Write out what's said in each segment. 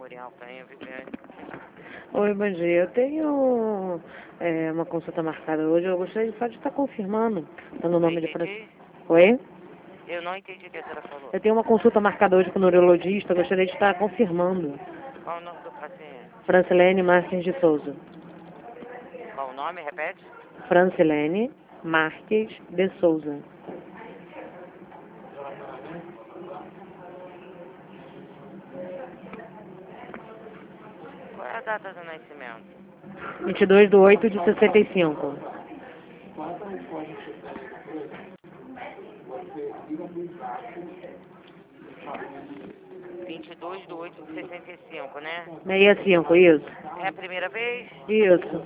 Memorial Penha, Viviane. Oi, bom dia. Eu tenho uma consulta marcada hoje. Eu gostaria só de estar confirmando. Tá no nome de Entendi? Oi? Eu não entendi o que a senhora falou. Eu tenho uma consulta marcada hoje com o neurologista. Eu gostaria de estar confirmando. Qual o nome do paciente? Francilene Marques de Souza. Qual o nome? Repete? Francilene Marques de Souza. Qual é a data do nascimento? 22/8/65. 22/8/65, né? 65, isso. É a primeira vez? Isso.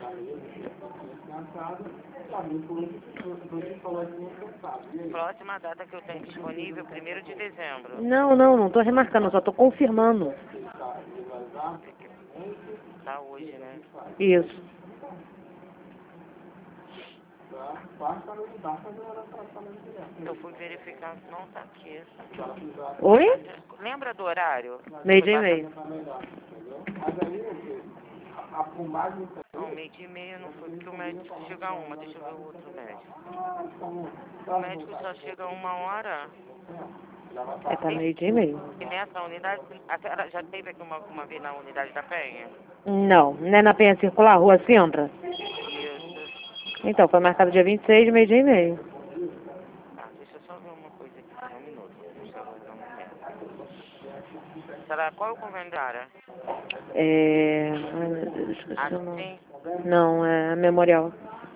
Próxima data que eu tenho disponível, 1º de dezembro. Não estou remarcando, só estou confirmando. Tá hoje, né? Isso. Eu fui verificar, não tá aqui. Oi? Lembra do horário? 12:30. Não, 12:30 não foi, porque o médico chega a 1. Deixa eu ver o outro médico. O médico só chega a 1h. Tá 12:30. E nessa unidade, a senhora já teve aqui uma vez na unidade da Penha? Não é na Penha Circular, Rua Sintra? Isso. Então, foi marcado dia 26, 12:30. Tá, deixa eu só ver uma coisa aqui, só um minuto. Deixa eu aguardar um momento. Será, qual é o convênio da área? Ai, meu Deus, esqueci o nome. Assim, Não, é a Memorial.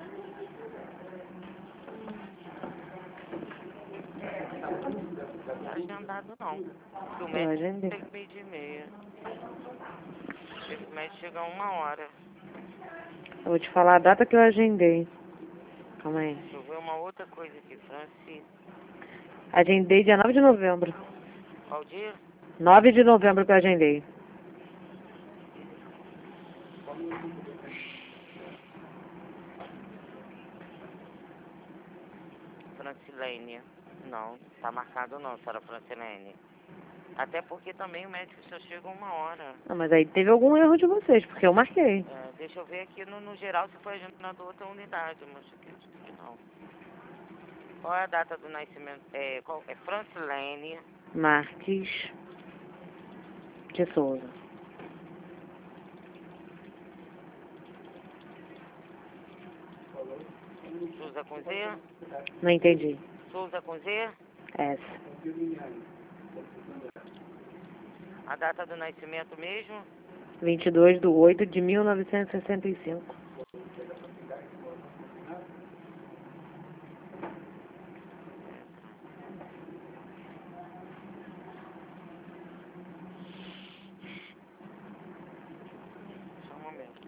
não tá agendado não. Porque o Eu médico agendei. chega 12:30. Esse médico chega a 1h. Eu vou te falar a data que eu agendei. Calma aí. Deixa eu ver uma outra coisa aqui, Francis. Agendei dia 9 de novembro. Qual dia? 9 de novembro que eu agendei. Francilene. Não, tá marcado não, senhora Francilene. Até porque também o médico só chega 1h. Ah, mas aí teve algum erro de vocês, porque eu marquei. Deixa eu ver aqui no geral se foi agendado outra unidade, mas acho que não. Qual é a data do nascimento? É Francilene Marques de Souza. Souza com Z? Não entendi. Souza com Z? S. A data do nascimento mesmo? 22/8/1965. Só um momento.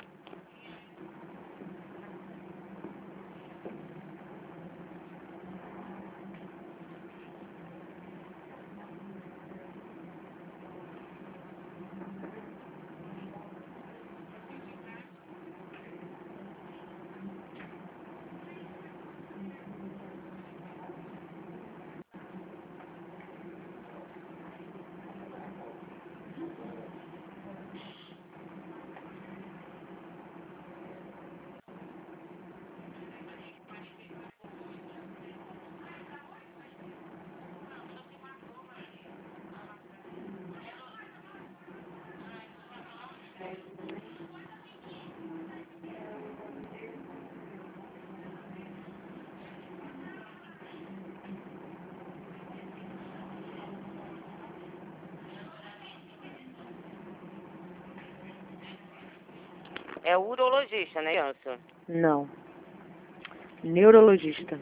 É urologista, né, criança? Não. Neurologista.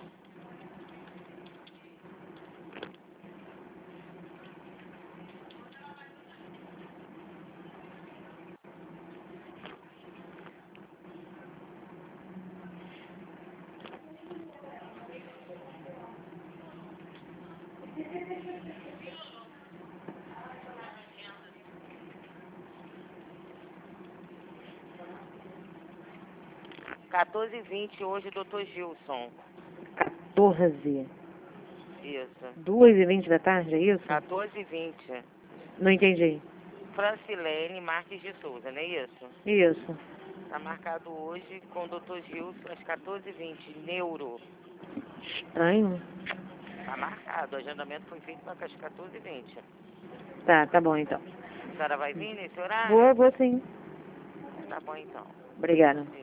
Quatorze e 20 hoje, doutor Gilson. 14. Isso. 2:20 da tarde, é isso? 14h20. Não entendi. Francilene Marques de Souza, não é isso? Isso. Tá marcado hoje com o Dr. Gilson às 14h20, neuro. Estranho. Tá marcado, o agendamento foi feito para as 14h20. Tá bom então. A senhora vai vir nesse horário? Vou sim. Tá bom então. Obrigada. Sim.